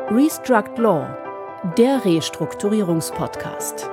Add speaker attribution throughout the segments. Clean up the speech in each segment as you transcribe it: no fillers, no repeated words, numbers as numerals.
Speaker 1: Restruct Law, der Restrukturierungspodcast.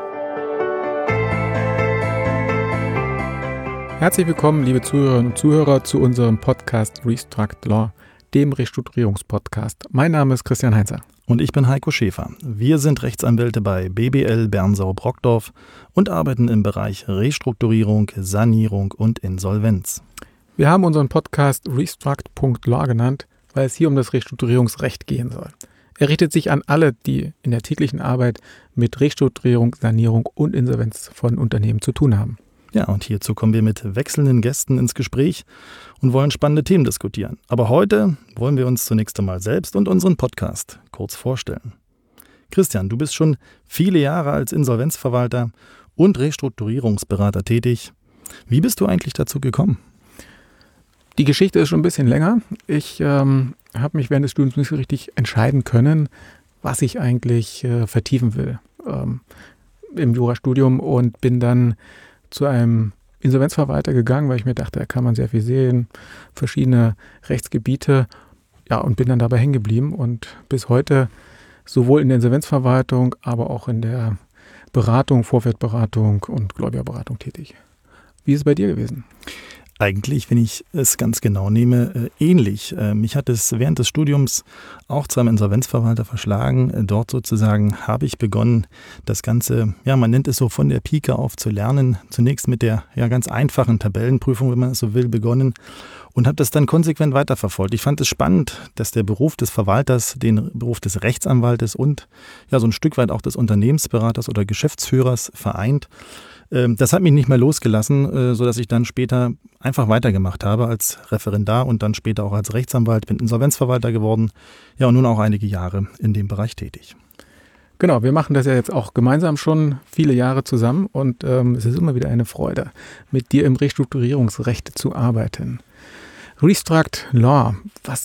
Speaker 2: Herzlich willkommen, liebe Zuhörerinnen und Zuhörer, zu unserem Podcast Restruct Law, dem Restrukturierungspodcast. Mein Name ist Christian Heinzer.
Speaker 3: Und ich bin Heiko Schäfer. Wir sind Rechtsanwälte bei BBL Bernsau-Brockdorff und arbeiten im Bereich Restrukturierung, Sanierung und Insolvenz.
Speaker 2: Wir haben unseren Podcast Restruct.Law genannt, weil es hier um das Restrukturierungsrecht gehen soll. Er richtet sich an alle, die in der täglichen Arbeit mit Restrukturierung, Sanierung und Insolvenz von Unternehmen zu tun haben.
Speaker 3: Ja, und hierzu kommen wir mit wechselnden Gästen ins Gespräch und wollen spannende Themen diskutieren. Aber heute wollen wir uns zunächst einmal selbst und unseren Podcast kurz vorstellen. Christian, du bist schon viele Jahre als Insolvenzverwalter und Restrukturierungsberater tätig. Wie bist du eigentlich dazu gekommen?
Speaker 2: Die Geschichte ist schon ein bisschen länger. Ich habe mich während des Studiums nicht so richtig entscheiden können, was ich eigentlich vertiefen will im Jurastudium, und bin dann zu einem Insolvenzverwalter gegangen, weil ich mir dachte, da kann man sehr viel sehen, verschiedene Rechtsgebiete, ja, und bin dann dabei hängen geblieben und bis heute sowohl in der Insolvenzverwaltung, aber auch in der Beratung, Vorfeldberatung und Gläubigerberatung tätig. Wie ist es bei dir gewesen?
Speaker 3: Eigentlich, wenn ich es ganz genau nehme, ähnlich. Mich hat es während des Studiums auch zu einem Insolvenzverwalter verschlagen. Dort sozusagen habe ich begonnen, das Ganze, ja, man nennt es so, von der Pike auf zu lernen. Zunächst mit der ganz einfachen Tabellenprüfung, wenn man es so will, begonnen und habe das dann konsequent weiterverfolgt. Ich fand es spannend, dass der Beruf des Verwalters den Beruf des Rechtsanwaltes und ja so ein Stück weit auch des Unternehmensberaters oder Geschäftsführers vereint. Das hat mich nicht mehr losgelassen, sodass ich dann später einfach weitergemacht habe als Referendar und dann später auch als Rechtsanwalt, bin Insolvenzverwalter geworden, ja, und nun auch einige Jahre in dem Bereich tätig.
Speaker 2: Genau, wir machen das ja jetzt auch gemeinsam schon viele Jahre zusammen und es ist immer wieder eine Freude, mit dir im Restrukturierungsrecht zu arbeiten. Restruct Law,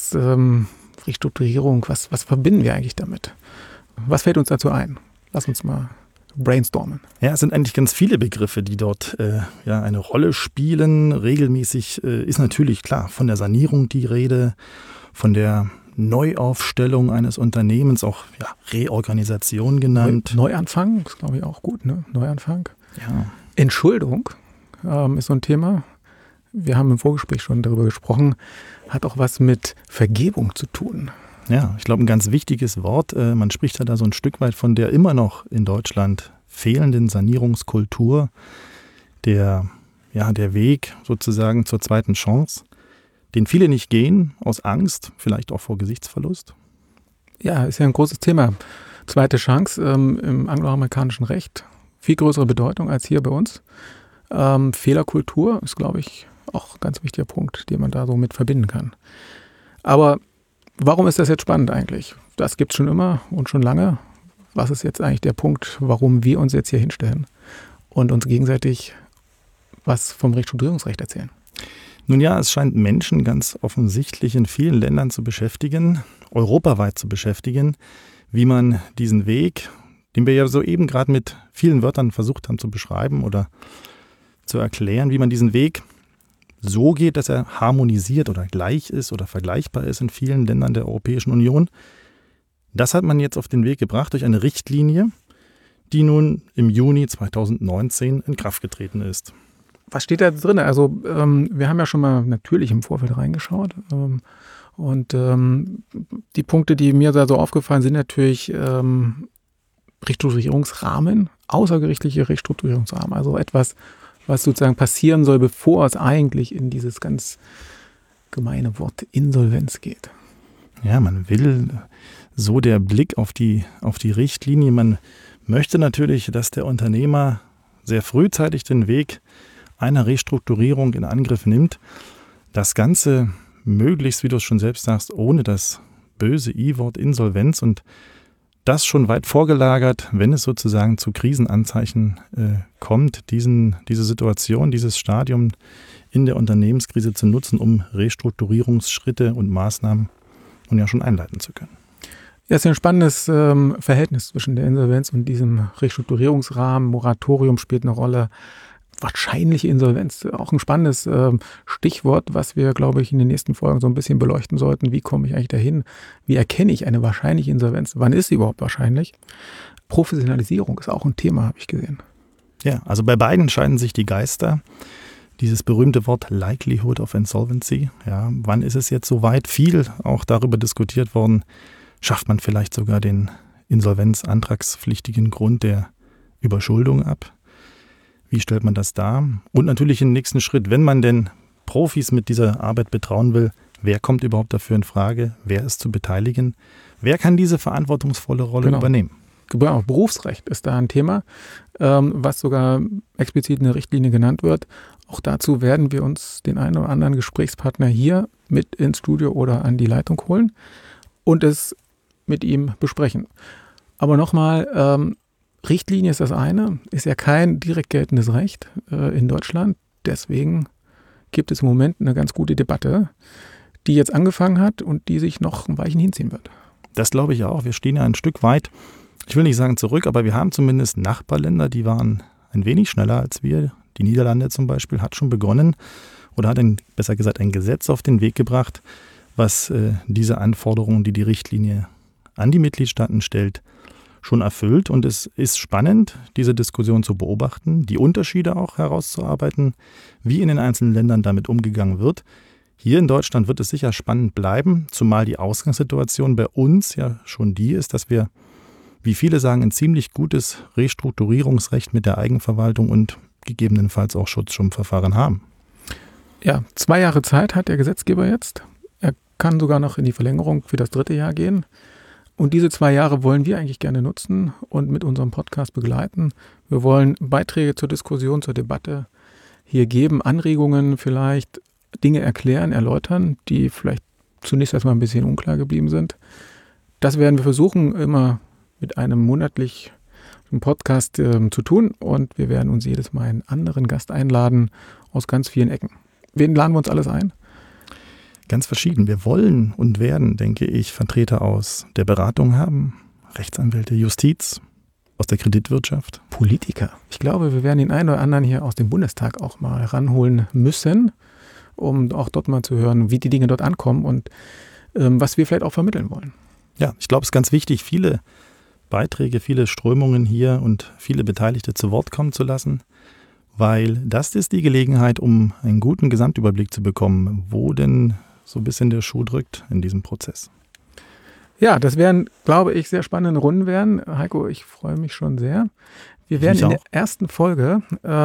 Speaker 2: Restrukturierung, was verbinden wir eigentlich damit? Was fällt uns dazu ein? Lass uns mal brainstormen.
Speaker 3: Ja, es sind eigentlich ganz viele Begriffe, die dort eine Rolle spielen. Regelmäßig ist natürlich klar von der Sanierung die Rede, von der Neuaufstellung eines Unternehmens, auch Reorganisation genannt.
Speaker 2: Neuanfang ist, glaube ich, auch gut, ne? Neuanfang.
Speaker 3: Ja.
Speaker 2: Entschuldung ist so ein Thema. Wir haben im Vorgespräch schon darüber gesprochen, hat auch was mit Vergebung zu tun.
Speaker 3: Ja, ich glaube, ein ganz wichtiges Wort. Man spricht ja da so ein Stück weit von der immer noch in Deutschland fehlenden Sanierungskultur, der Weg sozusagen zur zweiten Chance, den viele nicht gehen, aus Angst, vielleicht auch vor Gesichtsverlust.
Speaker 2: Ja, ist ja ein großes Thema. Zweite Chance im angloamerikanischen Recht, viel größere Bedeutung als hier bei uns. Fehlerkultur ist, glaube ich, auch ein ganz wichtiger Punkt, den man da so mit verbinden kann. Aber warum ist das jetzt spannend eigentlich? Das gibt es schon immer und schon lange. Was ist jetzt eigentlich der Punkt, warum wir uns jetzt hier hinstellen und uns gegenseitig was vom Restrukturierungsrecht erzählen?
Speaker 3: Nun ja, es scheint Menschen ganz offensichtlich in vielen Ländern zu beschäftigen, europaweit zu beschäftigen, wie man diesen Weg, den wir ja soeben gerade mit vielen Wörtern versucht haben zu beschreiben oder zu erklären, wie man diesen Weg so geht, dass er harmonisiert oder gleich ist oder vergleichbar ist in vielen Ländern der Europäischen Union. Das hat man jetzt auf den Weg gebracht durch eine Richtlinie, die nun im Juni 2019 in Kraft getreten ist.
Speaker 2: Was steht da drin? Also wir haben ja schon mal natürlich im Vorfeld reingeschaut und die Punkte, die mir da so aufgefallen sind, natürlich Restrukturierungsrahmen, außergerichtliche Restrukturierungsrahmen, also etwas, was sozusagen passieren soll, bevor es eigentlich in dieses ganz gemeine Wort Insolvenz geht.
Speaker 3: Ja, man will so der Blick auf die Richtlinie. Man möchte natürlich, dass der Unternehmer sehr frühzeitig den Weg einer Restrukturierung in Angriff nimmt. Das Ganze möglichst, wie du es schon selbst sagst, ohne das böse I-Wort Insolvenz und das schon weit vorgelagert, wenn es sozusagen zu Krisenanzeichen kommt, diese Situation, dieses Stadium in der Unternehmenskrise zu nutzen, um Restrukturierungsschritte und Maßnahmen nun ja schon einleiten zu können.
Speaker 2: Ja, es ist ein spannendes Verhältnis zwischen der Insolvenz und diesem Restrukturierungsrahmen. Moratorium spielt eine Rolle. wahrscheinliche Insolvenz, auch ein spannendes Stichwort, was wir, glaube ich, in den nächsten Folgen so ein bisschen beleuchten sollten. Wie komme ich eigentlich dahin? Wie erkenne ich eine wahrscheinliche Insolvenz? Wann ist sie überhaupt wahrscheinlich? Professionalisierung ist auch ein Thema, habe ich gesehen.
Speaker 3: Ja, also bei beiden scheiden sich die Geister. Dieses berühmte Wort Likelihood of Insolvency. Ja, wann ist es jetzt soweit? Viel auch darüber diskutiert worden. Schafft man vielleicht sogar den insolvenzantragspflichtigen Grund der Überschuldung ab? Wie stellt man das dar? Und natürlich im nächsten Schritt, wenn man denn Profis mit dieser Arbeit betrauen will, wer kommt überhaupt dafür in Frage? Wer ist zu beteiligen? Wer kann diese verantwortungsvolle Rolle übernehmen?
Speaker 2: Genau, Berufsrecht ist da ein Thema, was sogar explizit in der Richtlinie genannt wird. Auch dazu werden wir uns den einen oder anderen Gesprächspartner hier mit ins Studio oder an die Leitung holen und es mit ihm besprechen. Aber nochmal, Richtlinie ist das eine, ist ja kein direkt geltendes Recht in Deutschland. Deswegen gibt es im Moment eine ganz gute Debatte, die jetzt angefangen hat und die sich noch ein Weilchen hinziehen wird.
Speaker 3: Das glaube ich auch. Wir stehen ja ein Stück weit, ich will nicht sagen zurück, aber wir haben zumindest Nachbarländer, die waren ein wenig schneller als wir. Die Niederlande zum Beispiel hat schon begonnen oder hat besser gesagt ein Gesetz auf den Weg gebracht, was diese Anforderungen, die die Richtlinie an die Mitgliedstaaten stellt, schon erfüllt. Und es ist spannend, diese Diskussion zu beobachten, die Unterschiede auch herauszuarbeiten, wie in den einzelnen Ländern damit umgegangen wird. Hier in Deutschland wird es sicher spannend bleiben, zumal die Ausgangssituation bei uns ja schon die ist, dass wir, wie viele sagen, ein ziemlich gutes Restrukturierungsrecht mit der Eigenverwaltung und gegebenenfalls auch Schutzschirmverfahren haben.
Speaker 2: Ja, 2 Jahre Zeit hat der Gesetzgeber jetzt. Er kann sogar noch in die Verlängerung für das 3. Jahr gehen. Und diese 2 Jahre wollen wir eigentlich gerne nutzen und mit unserem Podcast begleiten. Wir wollen Beiträge zur Diskussion, zur Debatte hier geben, Anregungen vielleicht, Dinge erklären, erläutern, die vielleicht zunächst erstmal ein bisschen unklar geblieben sind. Das werden wir versuchen, immer mit einem monatlichen Podcast zu tun. Und wir werden uns jedes Mal einen anderen Gast einladen aus ganz vielen Ecken. Wen laden wir uns alles ein?
Speaker 3: Ganz verschieden. Wir wollen und werden, denke ich, Vertreter aus der Beratung haben, Rechtsanwälte, Justiz, aus der Kreditwirtschaft.
Speaker 2: Politiker. Ich glaube, wir werden den einen oder anderen hier aus dem Bundestag auch mal ranholen müssen, um auch dort mal zu hören, wie die Dinge dort ankommen und was wir vielleicht auch vermitteln wollen.
Speaker 3: Ja, ich glaube, es ist ganz wichtig, viele Beiträge, viele Strömungen hier und viele Beteiligte zu Wort kommen zu lassen, weil das ist die Gelegenheit, um einen guten Gesamtüberblick zu bekommen, wo denn so ein bisschen der Schuh drückt in diesem Prozess.
Speaker 2: Ja, das werden, glaube ich, sehr spannende Runden werden. Heiko, ich freue mich schon sehr. Wir werden in der ersten Folge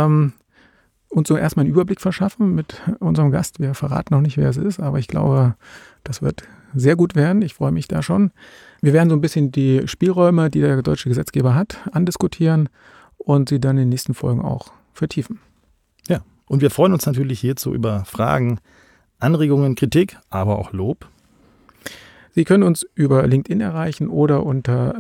Speaker 2: uns so erstmal einen Überblick verschaffen mit unserem Gast. Wir verraten noch nicht, wer es ist, aber ich glaube, das wird sehr gut werden. Ich freue mich da schon. Wir werden so ein bisschen die Spielräume, die der deutsche Gesetzgeber hat, andiskutieren und sie dann in den nächsten Folgen auch vertiefen.
Speaker 3: Ja, und wir freuen uns natürlich hierzu über Fragen, Anregungen, Kritik, aber auch Lob.
Speaker 2: Sie können uns über LinkedIn erreichen oder unter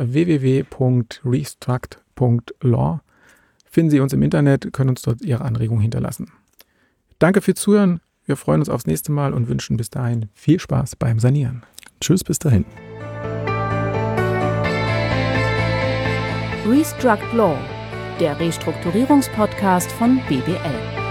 Speaker 2: www.restruct.law. Finden Sie uns im Internet, können uns dort Ihre Anregungen hinterlassen. Danke fürs Zuhören. Wir freuen uns aufs nächste Mal und wünschen bis dahin viel Spaß beim Sanieren.
Speaker 3: Tschüss, bis dahin.
Speaker 1: Restruct Law, der Restrukturierungspodcast von BBL.